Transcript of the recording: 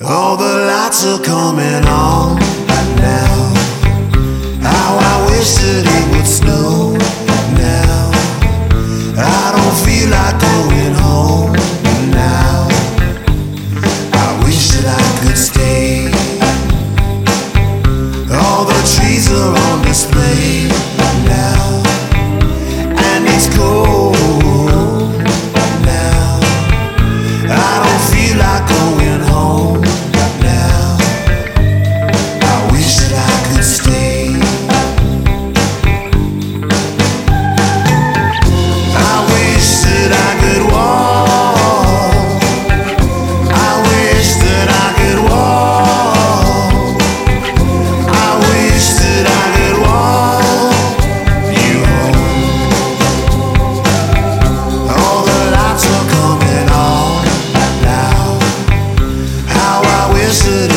All the lights are coming on now. How I wish that it would snow now. I don't feel like going home now. I wish that I could stay. All the trees are on display now, and it's cold now. I don't feel like going home now. I wish that I could stay. I wish that I could walk. I wish that I could walk. I wish that I could walk you home. All the lights are coming on now. How I wish that